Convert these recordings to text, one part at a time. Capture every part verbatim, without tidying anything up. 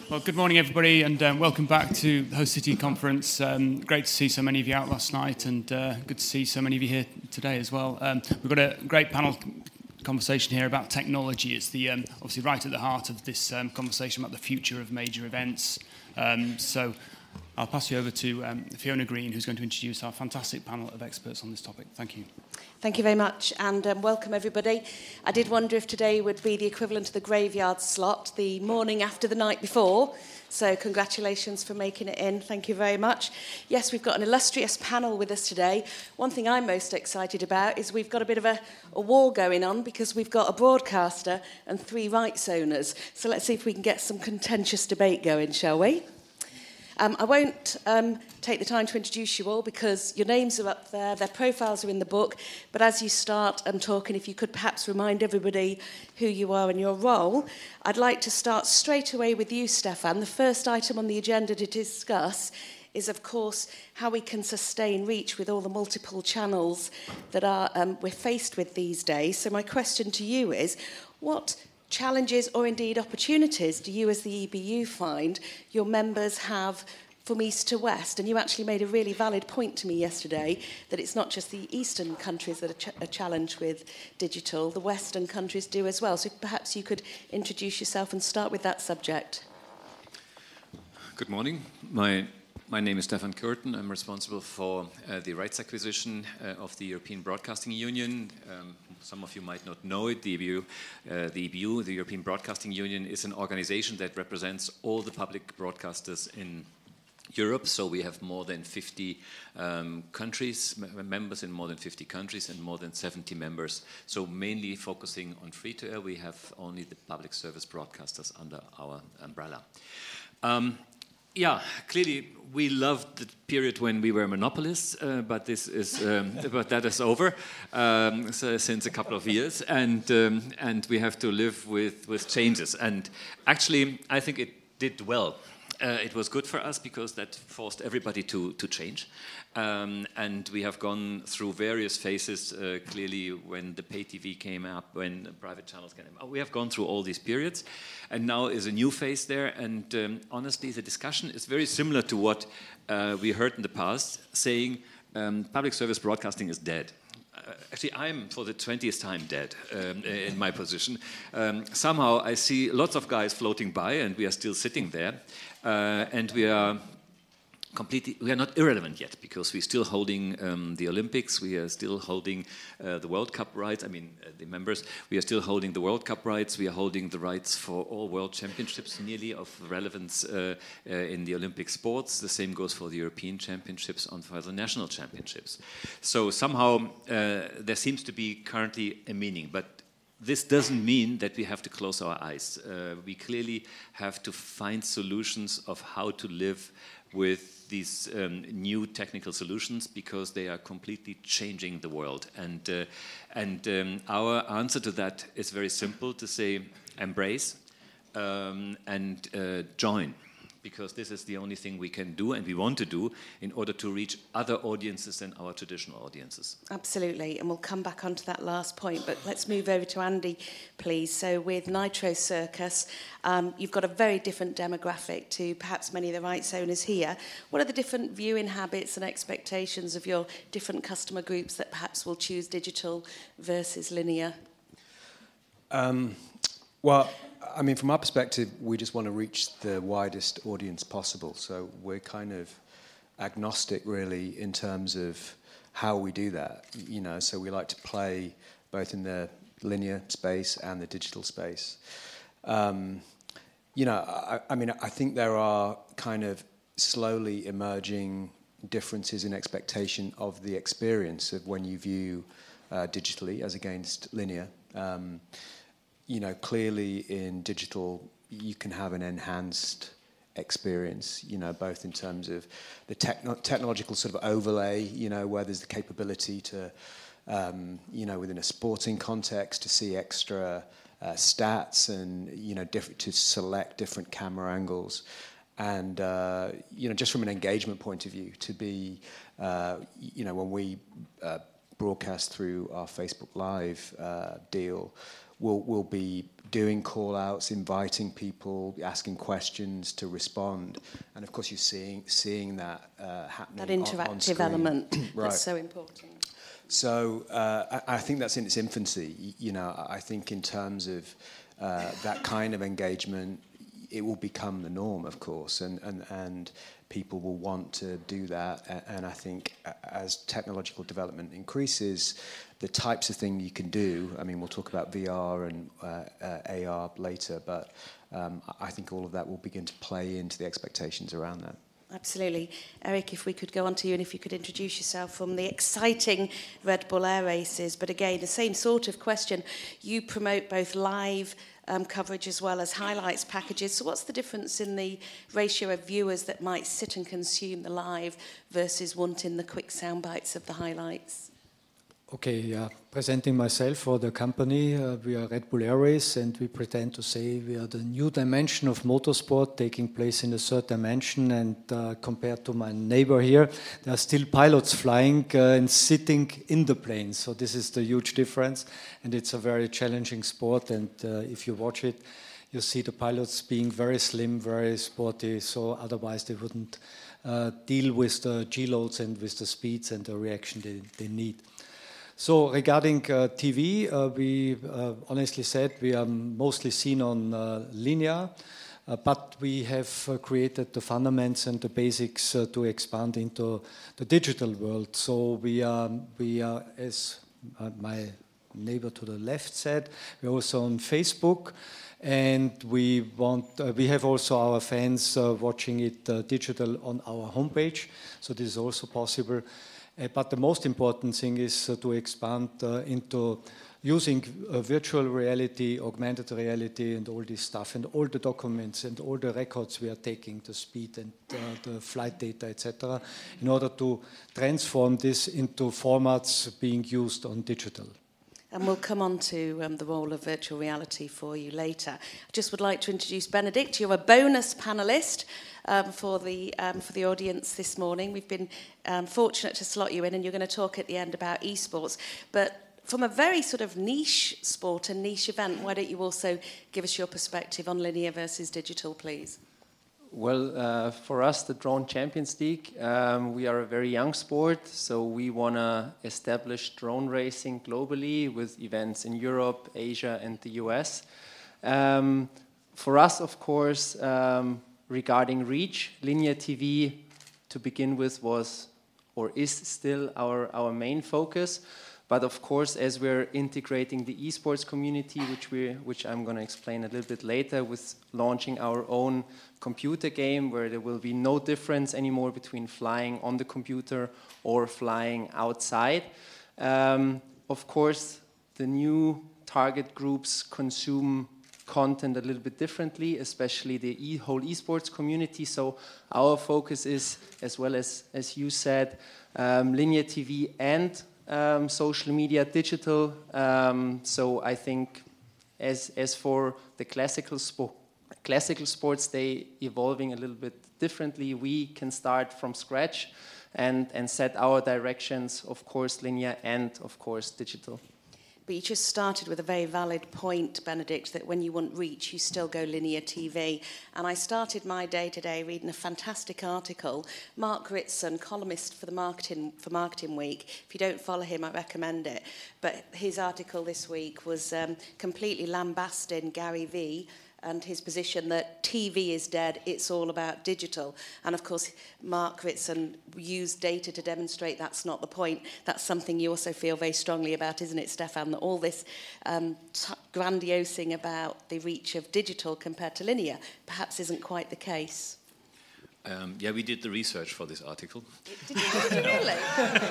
Well, good morning, everybody, and um, welcome back to the Host City Conference. Um, great to see so many of you out last night, and uh, good to see so many of you here today as well. Um, we've got a great panel conversation here about technology. It's the um, obviously right at the heart of this um, conversation about the future of major events. Um, so I'll pass you over to um, Fiona Green, who's going to introduce our fantastic panel of experts on this topic. Thank you. Thank you very much, and um, welcome everybody. I did wonder if today would be the equivalent of the graveyard slot, the morning after the night before. So congratulations for making it in. Thank you very much. Yes, we've got an illustrious panel with us today. One thing I'm most excited about is we've got a bit of a, a war going on because we've got a broadcaster and three rights owners. So let's see if we can get some contentious debate going, shall we? Um, I won't um, take the time to introduce you all because your names are up there, their profiles are in the book, but as you start um, talking, if you could perhaps remind everybody who you are and your role. I'd like to start straight away with you, Stefan. The first item on the agenda to discuss is, of course, how we can sustain reach with all the multiple channels that are um, we're faced with these days. So my question to you is, what challenges or indeed opportunities do you as the E B U find your members have from east to west? And you actually made a really valid point to me yesterday that it's not just the eastern countries that are, ch- are challenged with digital, the western countries do as well. So perhaps you could introduce yourself and start with that subject. Good morning. My My name is Stefan Curtin. I'm responsible for uh, the rights acquisition uh, of the European Broadcasting Union. Um, some of you might not know it. The E B U, uh, the E B U, the European Broadcasting Union, is an organization that represents all the public broadcasters in Europe. So we have more than fifty um, countries, m- members in more than fifty countries, and more than seventy members. So mainly focusing on free-to-air. We have only the public service broadcasters under our umbrella. Um, Yeah, clearly we loved the period when we were monopolists, uh, but this is um, but that is over um, so since a couple of years, and um, and we have to live with with changes. And actually, I think it did well. Uh, it was good for us because that forced everybody to to change, um, and we have gone through various phases. Uh, clearly, when the pay T V came up, when the private channels came up, we have gone through all these periods, and now is a new phase there. And um, honestly, the discussion is very similar to what uh, we heard in the past, saying um, public service broadcasting is dead. Uh, actually, I'm for the twentieth time dead um, in my position. Um, somehow, I see lots of guys floating by, and we are still sitting there, uh, and we are completely. We are not irrelevant yet because we're still holding um, the Olympics. We are still holding uh, the World Cup rights. I mean, uh, the members. We are still holding the World Cup rights. We are holding the rights for all World Championships, nearly of relevance uh, uh, in the Olympic sports. The same goes for the European Championships and for the national championships. So somehow uh, there seems to be currently a meaning, but this doesn't mean that we have to close our eyes. Uh, we clearly have to find solutions of how to live with these um, new technical solutions because they are completely changing the world. And, uh, and um, our answer to that is very simple, to say embrace um, and uh, join. Because this is the only thing we can do and we want to do in order to reach other audiences than our traditional audiences. Absolutely, and we'll come back onto that last point, but let's move over to Andy, please. So with Nitro Circus, um, you've got a very different demographic to perhaps many of the rights owners here. What are the different viewing habits and expectations of your different customer groups that perhaps will choose digital versus linear? Um, well, I mean, from our perspective, we just want to reach the widest audience possible. So we're kind of agnostic, really, in terms of how we do that. You know, so we like to play both in the linear space and the digital space. Um, you know, I, I mean, I think there are kind of slowly emerging differences in expectation of the experience of when you view uh, digitally as against linear. Um, You know, clearly in digital, you can have an enhanced experience, you know, both in terms of the techno- technological sort of overlay, you know, where there's the capability to, um, you know, within a sporting context to see extra uh, stats and, you know, diff- to select different camera angles. And, uh, you know, just from an engagement point of view, to be, uh, you know, when we uh, broadcast through our Facebook Live uh, deal, we'll, we'll be doing call-outs, inviting people, asking questions to respond. And of course, you're seeing, seeing that uh, happening That interactive on, on screen. element Right. that's so important. So uh, I, I think that's in its infancy. You know, I think in terms of uh, that kind of engagement, it will become the norm, of course, and, and, and people will want to do that. And I think as technological development increases, the types of things you can do, I mean, we'll talk about V R and uh, uh, A R later, but um, I think all of that will begin to play into the expectations around that. Absolutely. Eric, if we could go on to you and if you could introduce yourself from the exciting Red Bull Air Races. But again, the same sort of question. You promote both live um, coverage as well as highlights packages. So what's the difference in the ratio of viewers that might sit and consume the live versus wanting the quick sound bites of the highlights? Okay, yeah. Presenting myself for the company, uh, we are Red Bull Air Race, and we pretend to say we are the new dimension of motorsport taking place in the third dimension. And uh, compared to my neighbor here, there are still pilots flying uh, and sitting in the plane. So this is the huge difference, and it's a very challenging sport. And uh, if you watch it, you see the pilots being very slim, very sporty. So otherwise, they wouldn't uh, deal with the G-loads and with the speeds and the reaction they, they need. So regarding uh, T V, uh, we uh, honestly said we are mostly seen on uh, linear, uh, but we have uh, created the fundamentals and the basics uh, to expand into the digital world. So we are, we are as uh, my neighbor to the left said, we're also on Facebook, and we want uh, we have also our fans uh, watching it uh, digital on our homepage. So this is also possible. Uh, but the most important thing is uh, to expand uh, into using uh, virtual reality, augmented reality, and all this stuff, and all the documents and all the records we are taking, the speed and uh, the flight data, et cetera, in order to transform this into formats being used on digital. And we'll come on to um, the role of virtual reality for you later. I just would like to introduce Benedict. You're a bonus panellist um, for the um, for the audience this morning. We've been um, fortunate to slot you in, and you're going to talk at the end about esports. But from a very sort of niche sport and niche event, why don't you also give us your perspective on linear versus digital, please? Well, uh, for us, the Drone Champions League, um, we are a very young sport, so we want to establish drone racing globally with events in Europe, Asia, and the U S. Um, for us, of course, um, regarding reach, linear T V, to begin with, was or is still our, our main focus. But of course, as we're integrating the esports community, which we, which I'm going to explain a little bit later, with launching our own computer game, where there will be no difference anymore between flying on the computer or flying outside. Um, of course, the new target groups consume content a little bit differently, especially the e whole esports community. So our focus is, as well as as you said, um, linear T V and Um, social media, digital. Um, so I think, as as for the classical sport, classical sports, they evolving a little bit differently. We can start from scratch and and set our directions. Of course, linear and of course digital. But you just started with a very valid point, Benedict, that when you want reach, you still go linear T V. And I started my day today reading a fantastic article. Mark Ritson, columnist for the Marketing for Marketing Week. If you don't follow him, I recommend it. But his article this week was um, completely lambasting Gary Vee and his position that T V is dead, it's all about digital. And of course, Mark Ritson used data to demonstrate that's not the point. That's something you also feel very strongly about, isn't it, Stefan? That all this um, t- grandiosing about the reach of digital compared to linear perhaps isn't quite the case. Um, yeah, we did the research for this article. Did you, did you really?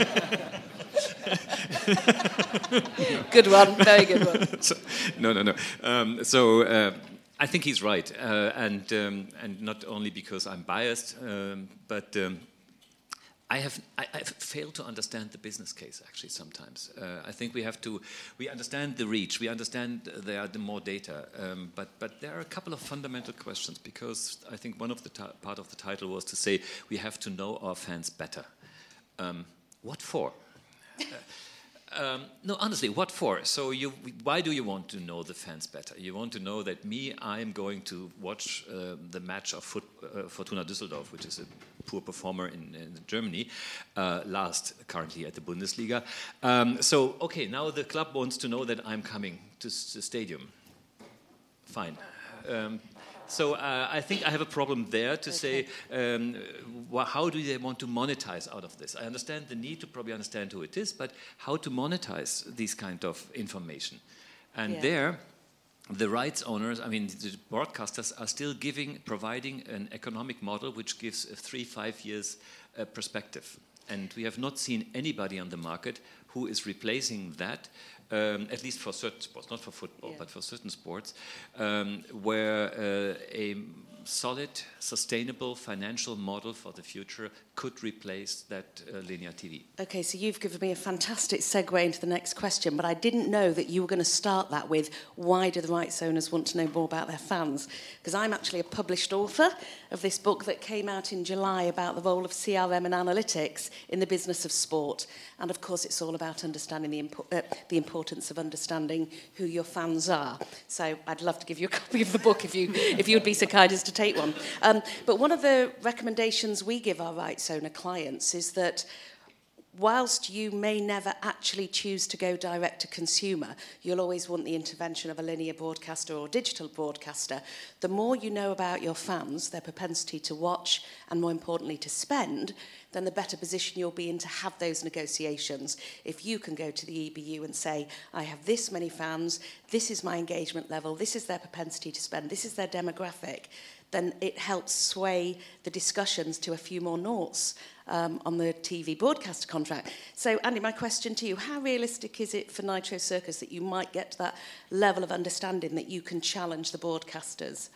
Good one, very good one. so, no, no, no. Um, so uh, I think he's right, uh, and um, and not only because I'm biased, um, but um, I have I, I've failed to understand the business case actually sometimes. Uh, I think we have to we understand the reach, we understand there are the more data, um, but but there are a couple of fundamental questions, because I think one of the t- part of the title was to say we have to know our fans better. Um, what for? uh, Um, no, honestly, what for? So, you, why do you want to know the fans better? You want to know that me, I am going to watch uh, the match of foot, uh, Fortuna Düsseldorf, which is a poor performer in, in Germany, uh, last currently at the Bundesliga. Um, so, okay, now the club wants to know that I'm coming to the stadium. Fine. Um, So uh, I think I have a problem there to okay. say, um, wh how do they want to monetize out of this? I understand the need to probably understand who it is, but how to monetize this kind of information? And yeah. there, the rights owners, I mean, the broadcasters are still giving, providing an economic model which gives a three, five years uh, perspective. And we have not seen anybody on the market who is replacing that. Um, at least for certain sports, not for football, yeah. but for certain sports, um, where uh, a solid, sustainable financial model for the future could replace that uh, linear T V. Okay, so you've given me a fantastic segue into the next question, but I didn't know that you were going to start that with, why do the rights owners want to know more about their fans? Because I'm actually a published author of this book that came out in July about the role of C R M and analytics in the business of sport. And of course, it's all about understanding the, impo uh, the importance of understanding who your fans are. So I'd love to give you a copy of the book if you if you would be so kind as to take one. Um, but one of the recommendations we give our rights owner clients is that whilst you may never actually choose to go direct to consumer, you'll always want the intervention of a linear broadcaster or digital broadcaster. The more you know about your fans, their propensity to watch, and more importantly to spend, then the better position you'll be in to have those negotiations. If you can go to the E B U and say, I have this many fans, this is my engagement level, this is their propensity to spend, this is their demographic, then it helps sway the discussions to a few more noughts um, on the T V broadcaster contract. So, Andy, my question to you, how realistic is it for Nitro Circus that you might get to that level of understanding that you can challenge the broadcasters?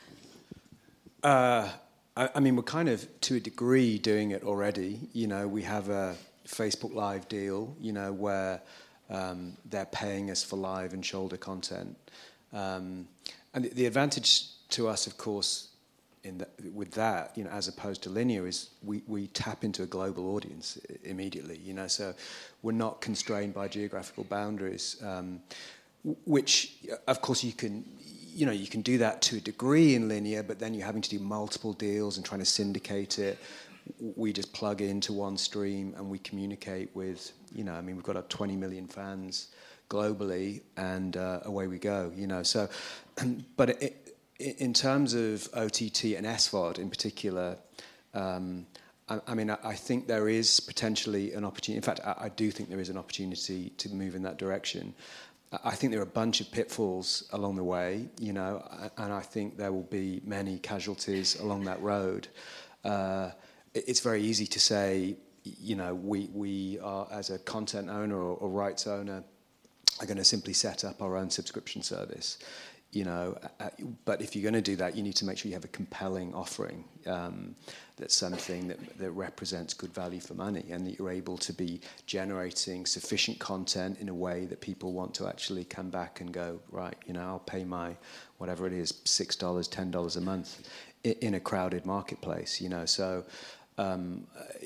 Uh, I, I mean, we're kind of, to a degree, doing it already. You know, we have a Facebook Live deal, you know, where um, they're paying us for live and shoulder content. Um, and the, the advantage to us, of course, in the, with that, you know, as opposed to linear, is we, we tap into a global audience immediately, you know, so we're not constrained by geographical boundaries, um, which, of course, you can, you know, you can do that to a degree in linear, but then you're having to do multiple deals and trying to syndicate it. We just plug into one stream and we communicate with, you know, I mean, we've got up twenty million fans globally, and uh, away we go, you know, so, but it, in terms of O T T and S V O D in particular, um, I, I mean, I, I think there is potentially an opportunity. In fact, I, I do think there is an opportunity to move in that direction. I think there are a bunch of pitfalls along the way, you know, and I think there will be many casualties along that road. Uh, it's very easy to say, you know, we, we are, as a content owner or, or rights owner, are going to simply set up our own subscription service. You know, uh, but if you're going to do that, you need to make sure you have a compelling offering um, that's something that, that represents good value for money, and that you're able to be generating sufficient content in a way that people want to actually come back and go, right, you know, I'll pay my, whatever it is, six dollars, ten dollars a month in, in a crowded marketplace, you know. So um,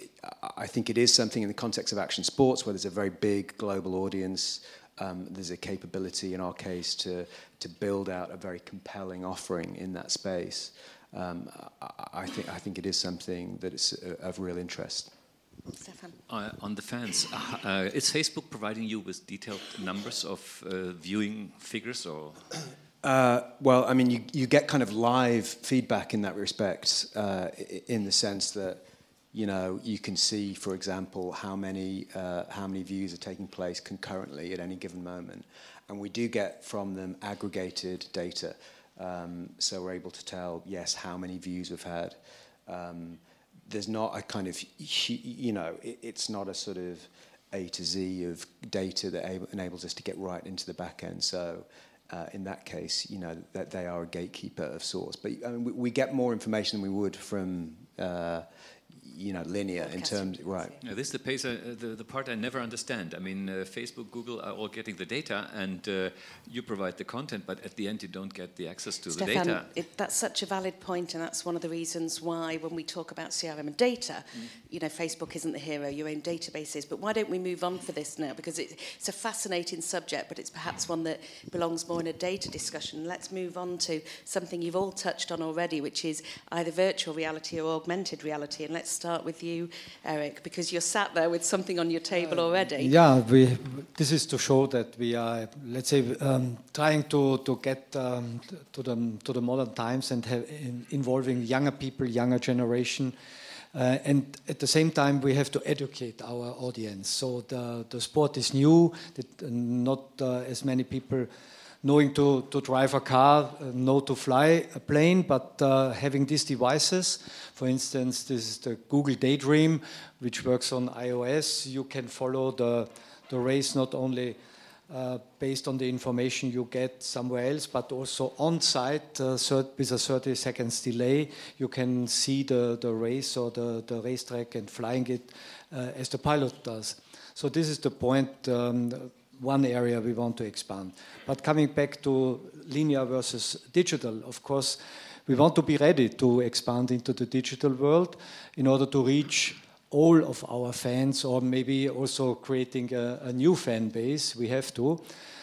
I think it is something in the context of action sports where there's a very big global audience. Um, there's a capability in our case to to build out a very compelling offering in that space. Um, I, I think I think it is something that is uh, of real interest. Stefan. Uh, on the fans, uh, uh, is Facebook providing you with detailed numbers of uh, viewing figures, or? Uh, well, I mean, you you get kind of live feedback in that respect, uh, in the sense that, you know, you can see, for example, how many uh, how many views are taking place concurrently at any given moment, and we do get from them aggregated data, um, so we're able to tell, yes, how many views we've had. Um, there's not a kind of, you know, it, it's not a sort of A to Z of data that able, enables us to get right into the back end. So uh, in that case, you know, that they are a gatekeeper of sorts. But I mean, we, we get more information than we would from. Uh, you know, linear in terms, right? Yeah, this is the, pace, uh, the, the part I never understand. I mean, uh, Facebook, Google are all getting the data, and uh, you provide the content, but at the end you don't get the access to Stefan, the data. It, that's such a valid point, and that's one of the reasons why when we talk about C R M and data, mm. you know, Facebook isn't the hero, your own database is. But why don't we move on for this now? Because it, it's a fascinating subject, but it's perhaps one that belongs more in a data discussion. Let's move on to something you've all touched on already, which is either virtual reality or augmented reality. And let's start with you, Eric, because you're sat there with something on your table uh, already. Yeah, we, this is to show that we are, let's say, um, trying to, to get um, to, the, to the modern times and have in, involving younger people, younger generation. Uh, and at the same time, we have to educate our audience. So the, the sport is new, that not uh, as many people knowing to, to drive a car, uh, know to fly a plane, but uh, having these devices. For instance, this is the Google Daydream, which works on iOS. You can follow the, the race not only uh, based on the information you get somewhere else, but also on site uh, with a thirty seconds delay. You can see the, the race or the, the racetrack and flying it uh, as the pilot does. So this is the point. Um, one area we want to expand. But coming back to linear versus digital, of course, we want to be ready to expand into the digital world in order to reach all of our fans, or maybe also creating a, a new fan base. We have to.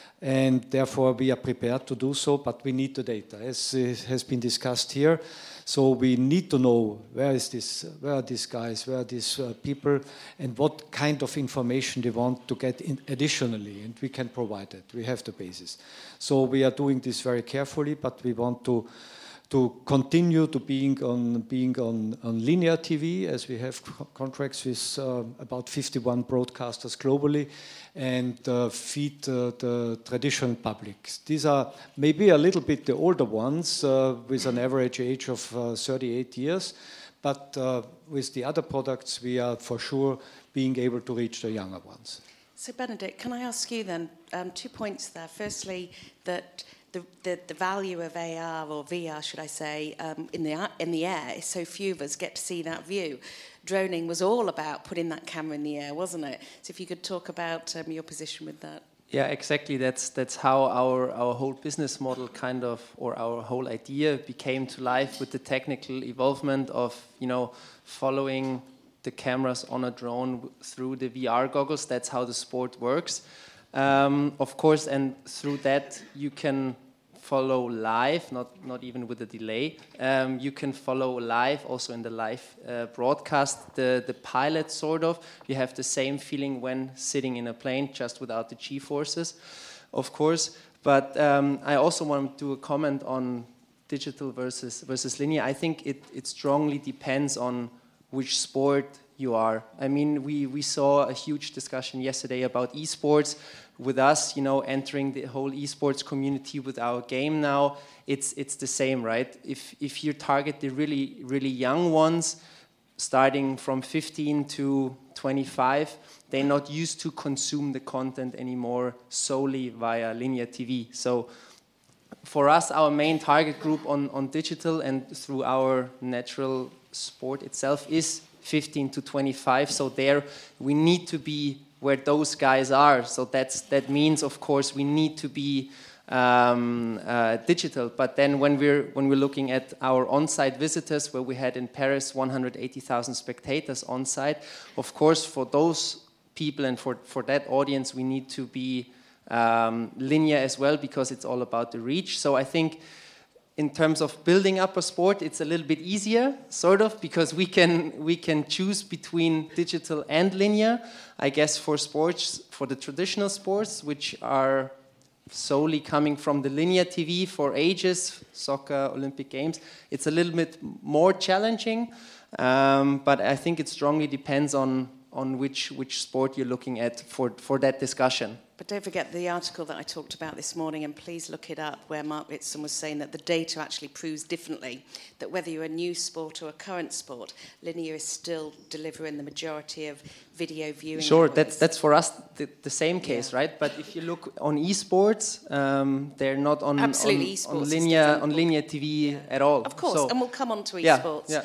And therefore, we are prepared to do so, but we need the data, as has been discussed here. So we need to know where is this, where are these guys, where are these uh, people, and what kind of information they want to get in additionally, and we can provide it. We have the basis. So we are doing this very carefully, but we want to to continue to being on being on, on linear T V, as we have co contracts with uh, about fifty-one broadcasters globally, and uh, feed uh, the traditional public. These are maybe a little bit the older ones, uh, with an average age of uh, thirty-eight years, but uh, with the other products, we are for sure being able to reach the younger ones. So Benedict, can I ask you then, um, two points there. Firstly, that The, the, the value of A R, or V R should I say, um, in the in the air is so few of us get to see that view. Droning was all about putting that camera in the air, wasn't it? So if you could talk about um, your position with that. Yeah, exactly. That's that's how our, our whole business model kind of, or our whole idea became to life with the technical evolvement of, you know, following the cameras on a drone through the V R goggles. That's how the sport works. Um, of course, and through that you can follow live, not not even with a delay. Um, you can follow live, also in the live uh, broadcast, the, the pilot sort of. You have the same feeling when sitting in a plane, just without the G-forces, of course. But um, I also want to do a comment on digital versus, versus linear. I think it, it strongly depends on which sport you are. I mean, we, we saw a huge discussion yesterday about esports. With us, you know, entering the whole esports community with our game now, it's it's the same, right? If if you target the really really young ones, starting from fifteen to twenty-five, they're not used to consume the content anymore solely via linear T V. So for us, our main target group on on digital and through our natural sport itself is fifteen to twenty-five. So there we need to be where those guys are. So that's that means, of course, we need to be um, uh, digital. But then when we're when we're looking at our on-site visitors, where we had in Paris one hundred eighty thousand spectators on-site, of course, for those people and for for that audience, we need to be um, linear as well, because it's all about the reach. So I think, in terms of building up a sport, it's a little bit easier, sort of, because we can we can choose between digital and linear. I guess for sports, for the traditional sports, which are solely coming from the linear T V for ages, soccer, Olympic Games, it's a little bit more challenging. Um, but I think it strongly depends on on which which sport you're looking at for for that discussion. But don't forget the article that I talked about this morning, and please look it up, where Mark Ritson was saying that the data actually proves differently, that whether you're a new sport or a current sport, linear is still delivering the majority of video viewing. Sure, that's, that's for us the, the same case, yeah. Right? But if you look on esports, um, they're not on, on, Absolutely, on, linear, on linear T V yeah. at all. Of course, so, and we'll come on to esports. Yeah, yeah.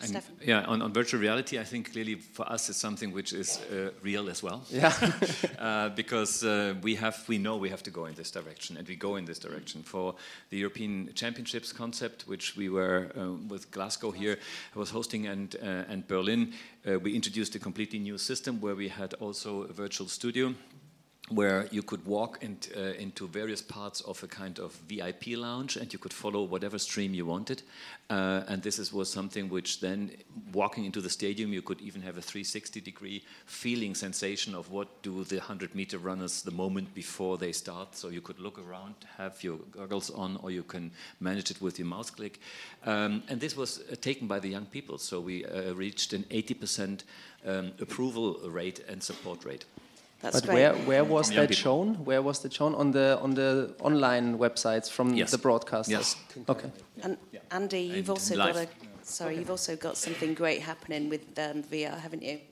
And Stefan? yeah, on, on virtual reality, I think clearly for us it's something which is uh, real as well. Yeah. uh, because uh, we have, we know we have to go in this direction, and we go in this direction. For the European Championships concept, which we were uh, with Glasgow here, I was hosting, and uh, and Berlin, uh, we introduced a completely new system where we had also a virtual studio, where you could walk in, uh, into various parts of a kind of V I P lounge, and you could follow whatever stream you wanted. Uh, and this is, was something which then, walking into the stadium, you could even have a three sixty degree feeling sensation of what do the one hundred meter runners the moment before they start. So you could look around, have your goggles on, or you can manage it with your mouse click. Um, and this was uh, taken by the young people. So we uh, reached an eighty percent um, approval rate and support rate. That's but great. where where was From that young shown? Where was that shown on the on the online websites from Yes. the broadcasters? Yes. Okay. And Andy, you've And also live. got a sorry, you've also got something great happening with um, V R, haven't you?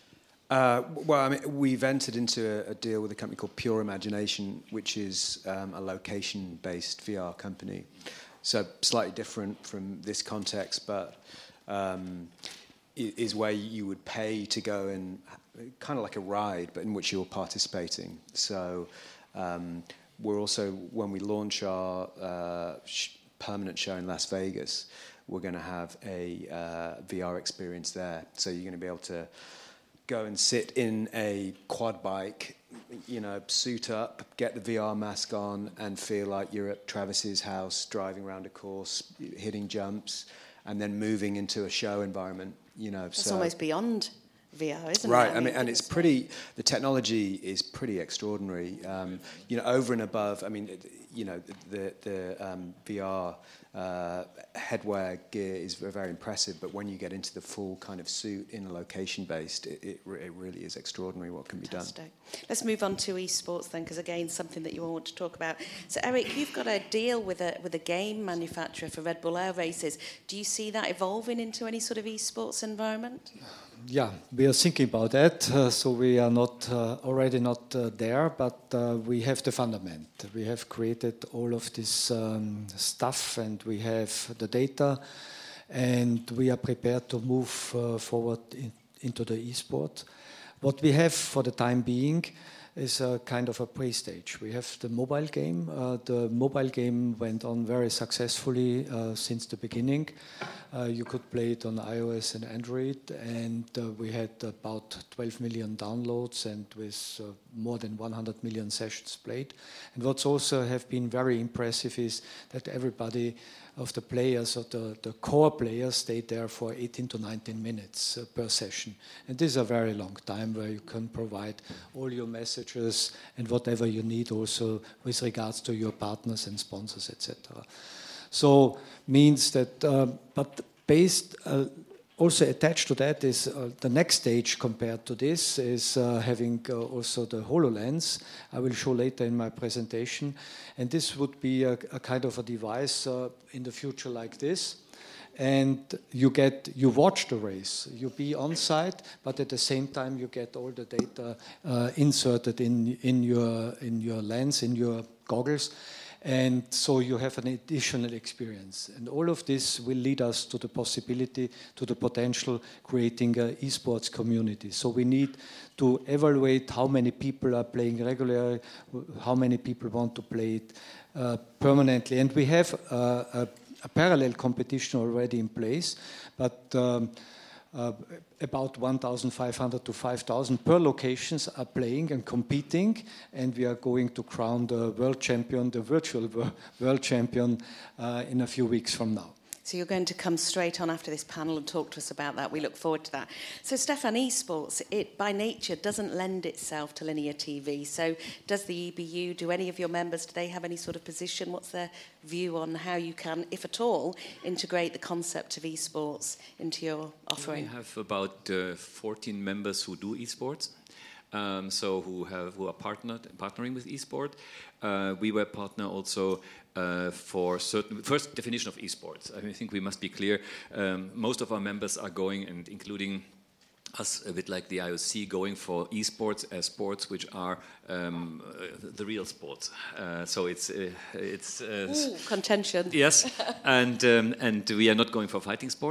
Uh, well, I mean, we've entered into a, a deal with a company called Pure Imagination, which is um, a location-based V R company. So slightly different from this context, but um, i- is where you would pay to go and kind of like a ride, but in which you're participating. So um, we're also, when we launch our uh, sh- permanent show in Las Vegas, we're going to have a uh, V R experience there. So you're going to be able to go and sit in a quad bike, you know, suit up, get the V R mask on, and feel like you're at Travis's house, driving around a course, hitting jumps, and then moving into a show environment. You know, That's so almost beyond V R, isn't right. it? I mean, and it's goodness me. pretty. The technology is pretty extraordinary. Um, you know, over and above. I mean, you know, the the um, V R uh, headwear gear is very impressive. But when you get into the full kind of suit in a location based, it, it, re- it really is extraordinary what can be done. Fantastic. Let's move on to esports then, because again, something that you all want to talk about. So, Eric, you've got a deal with a with a game manufacturer for Red Bull Air Races. Do you see that evolving into any sort of esports environment? Yeah, we are thinking about that. Uh, so we are not uh, already not uh, there, but uh, we have the fundament. We have created all of this um, stuff, and we have the data, and we are prepared to move uh, forward in, into the esport. What we have for the time being is a kind of a pre-stage. We have the mobile game. Uh, the mobile game went on very successfully uh, since the beginning. Uh, you could play it on iOS and Android, and uh, we had about twelve million downloads and with uh, more than one hundred million sessions played. And what's also have been very impressive is that everybody of the players, or the, the core players, stayed there for eighteen to nineteen minutes uh, per session. And this is a very long time where you can provide all your messages and whatever you need also with regards to your partners and sponsors, et cetera. So means that, uh, but based, uh, also attached to that is uh, the next stage compared to this is uh, having uh, also the HoloLens. I will show later in my presentation. And this would be a, a kind of a device uh, in the future like this. And you get, you watch the race, you be on site, but at the same time you get all the data uh, inserted in, in, your, in your lens, in your goggles. And so you have an additional experience. And all of this will lead us to the possibility, to the potential creating an esports community. So we need to evaluate how many people are playing regularly, how many people want to play it uh, permanently. And we have uh, a, a parallel competition already in place, but um, Uh, about one thousand five hundred to five thousand per locations are playing and competing, and we are going to crown the world champion, the virtual world champion, uh, in a few weeks from now. So you're going to come straight on after this panel and talk to us about that. We look forward to that. So Stefan, esports, it by nature doesn't lend itself to linear T V. So does the E B U, do any of your members, do they have any sort of position? What's their view on how you can, if at all, integrate the concept of esports into your offering? We have about uh, fourteen members who do esports. Um, so who have who are partnered partnering with eSport. Uh, we were partner also uh, for certain first definition of esports. I, mean, I think we must be clear. Um, most of our members are going, and including us, a bit like the I O C, going for esports as sports which are um, uh, the real sports. Uh, so it's uh, it's uh, Ooh, contention. yes, and um, and we are not going for fighting sports.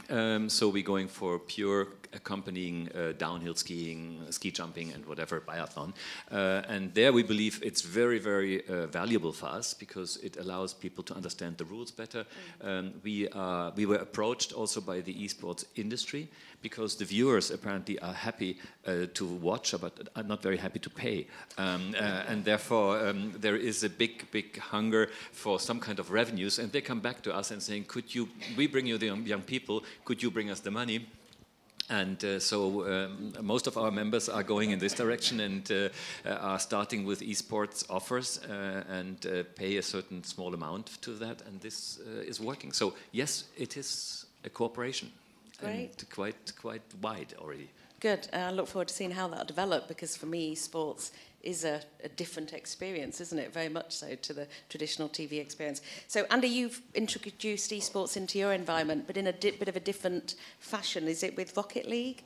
Um, so we're going for pure accompanying uh, downhill skiing, ski jumping, and whatever, biathlon. Uh, and there we believe it's very, very uh, valuable for us because it allows people to understand the rules better. Um, we, are, we were approached also by the esports industry because the viewers apparently are happy uh, to watch, but are not very happy to pay. Um, uh, and therefore, um, there is a big, big hunger for some kind of revenues. And they come back to us and saying, could you, we bring you the young, young people, could you bring us the money? And uh, so um, most of our members are going in this direction and uh, are starting with esports offers uh, and uh, pay a certain small amount to that, and this uh, is working. So yes, it is a cooperation. Great. And quite, quite wide already. Good. Uh, I look forward to seeing how that'll develop because for me, sports is a, a different experience, isn't it? Very much so to the traditional T V experience. So, Andy, you've introduced esports into your environment, but in a di- bit of a different fashion. Is it with Rocket League?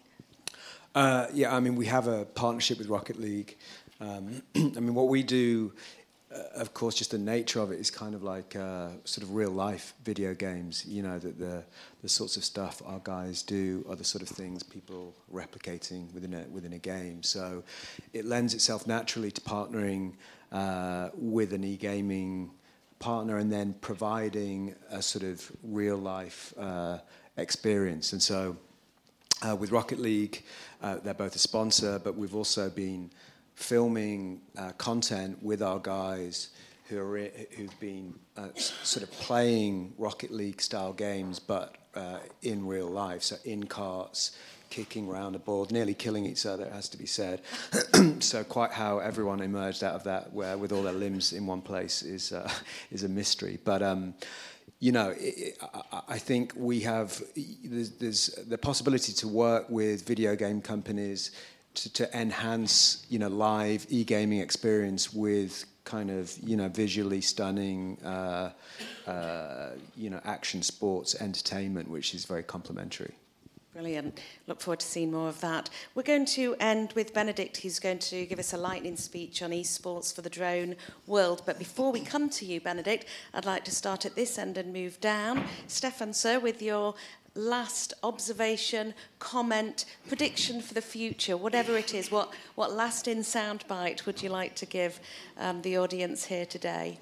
Uh, yeah, I mean, we have a partnership with Rocket League. Um, I mean, what we do, uh, of course, just the nature of it is kind of like uh, sort of real-life video games. You know, that the the sorts of stuff our guys do are the sort of things people replicating within a within a game. So it lends itself naturally to partnering uh, with an e-gaming partner and then providing a sort of real-life uh, experience. And so uh, with Rocket League, uh, they're both a sponsor, but we've also been filming uh, content with our guys who are who've been uh, sort of playing Rocket League style games, but uh, in real life, so in carts, kicking around a board, nearly killing each other, it has to be said. So quite how everyone emerged out of that, where with all their limbs in one place, is uh, is a mystery. But um, you know, it, I, I think we have there's, there's the possibility to work with video game companies to, to enhance, you know, live e-gaming experience with kind of, you know, visually stunning, uh, uh, you know, action sports entertainment, which is very complementary. Brilliant. Look forward to seeing more of that. We're going to end with Benedikt, who's going to give us a lightning speech on esports for the drone world. But before we come to you, Benedikt, I'd like to start at this end and move down. Stefan, sir, with your last observation, comment, prediction for the future, whatever it is, what, what lasting soundbite would you like to give um, the audience here today?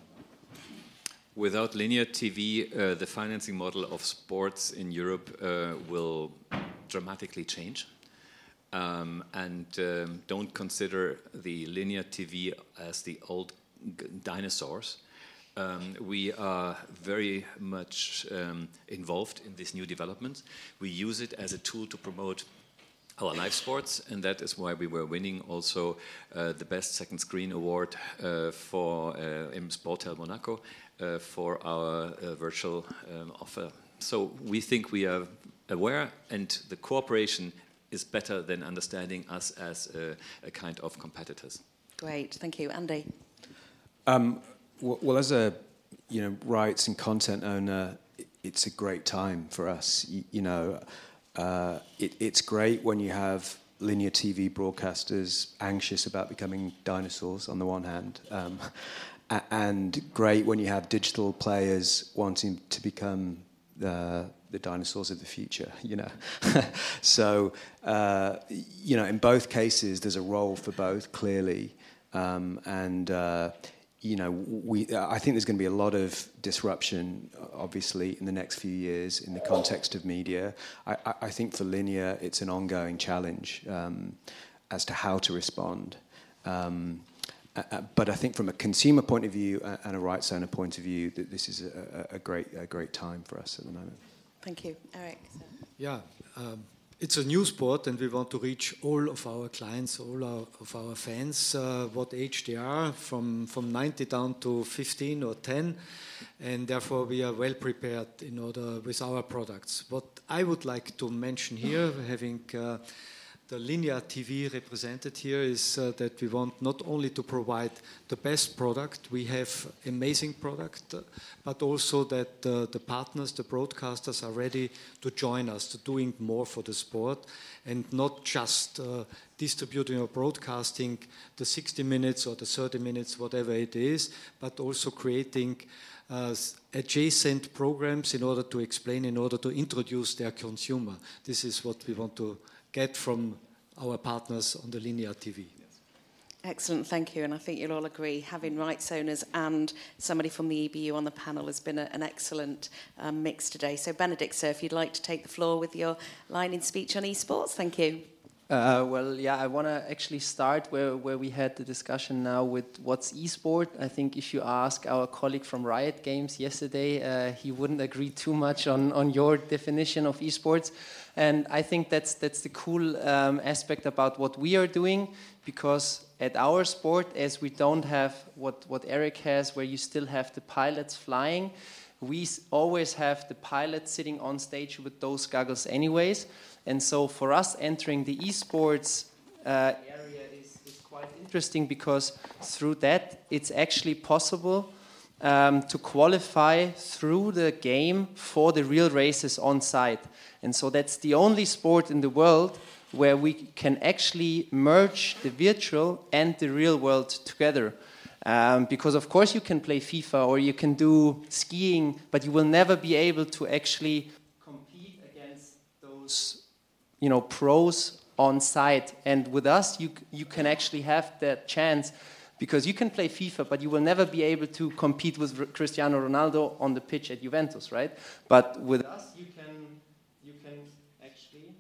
Without linear T V, uh, the financing model of sports in Europe uh, will dramatically change. Um, and um, don't consider the linear T V as the old g- dinosaurs. Um, we are very much um, involved in this new development. We use it as a tool to promote our live sports, and that is why we were winning also uh, the Best Second Screen Award uh, for uh, in Sportel Monaco uh, for our uh, virtual um, offer. So we think we are aware, and the cooperation is better than understanding us as a, a kind of competitors. Great, thank you. Andy? Um, Well, as a, you know, rights and content owner, it's a great time for us. You, you know, uh, it, it's great when you have linear T V broadcasters anxious about becoming dinosaurs on the one hand, um, and great when you have digital players wanting to become the, the dinosaurs of the future. You know, so uh, you know, in both cases, there's a role for both clearly, um, and. Uh, You know, we. I think there's going to be a lot of disruption, obviously, in the next few years in the context of media. I, I think for linear, it's an ongoing challenge um, as to how to respond. Um, uh, but I think from a consumer point of view and a rights owner point of view, that this is a, a great, a great time for us at the moment. Thank you, Eric. Yeah. Um, It's a new sport, and we want to reach all of our clients, all our, of our fans, uh, what age they are, from, from ninety down to fifteen or ten, and therefore we are well prepared in order with our products. What I would like to mention here, having uh, the linear T V represented here, is uh, that we want not only to provide the best product, we have amazing product, uh, but also that uh, the partners, the broadcasters are ready to join us, to doing more for the sport, and not just uh, distributing or broadcasting the sixty minutes or the thirty minutes, whatever it is, but also creating uh, adjacent programs in order to explain, in order to introduce their consumer. This is what we want to get from our partners on the linear T V. Excellent, thank you. And I think you'll all agree, having rights owners and somebody from the E B U on the panel has been a, an excellent um, mix today. So Benedikt, sir, if you'd like to take the floor with your line in speech on esports, thank you. Uh, well, yeah, I want to actually start where, where we had the discussion now with what's esport. I think if you ask our colleague from Riot Games yesterday, uh, he wouldn't agree too much on, on your definition of esports. And I think that's that's the cool um, aspect about what we are doing, because at our sport, as we don't have what, what Eric has, where you still have the pilots flying, we always have the pilot sitting on stage with those goggles anyways. And so for us, entering the esports uh, area is, is quite interesting, because through that, it's actually possible um, to qualify through the game for the real races on site. And so that's the only sport in the world where we can actually merge the virtual and the real world together. Um, because of course you can play FIFA or you can do skiing, but you will never be able to actually compete against those, you know, pros on site. And with us, you you can actually have that chance, because you can play FIFA, but you will never be able to compete with Cristiano Ronaldo on the pitch at Juventus, right? But with us, you can you can actually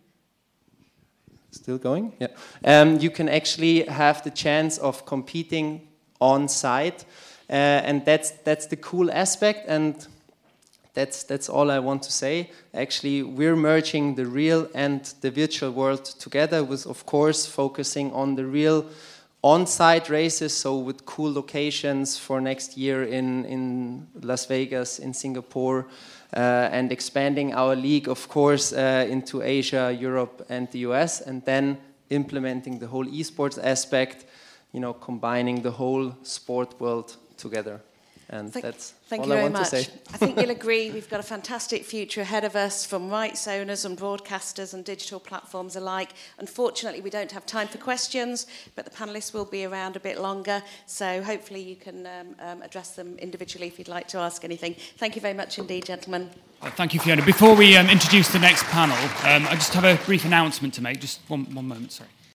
still going, yeah. Um, you can actually have the chance of competing on site, uh, and that's that's the cool aspect, and that's that's all I want to say. Actually, we're merging the real and the virtual world together, with of course focusing on the real on-site races, so with cool locations for next year in in Las Vegas, in Singapore, uh, and expanding our league, of course, uh, into Asia, Europe, and the U S, and then implementing the whole esports aspect, you know, combining the whole sport world together. And Thank, that's thank all you I very want much. to say. I think you'll agree we've got a fantastic future ahead of us, from rights owners and broadcasters and digital platforms alike. Unfortunately, we don't have time for questions, but the panellists will be around a bit longer, so hopefully you can um, um, address them individually if you'd like to ask anything. Thank you very much indeed, gentlemen. Uh, thank you, Fiona. Before we um, introduce the next panel, um, I just have a brief announcement to make. Just one, one moment, sorry.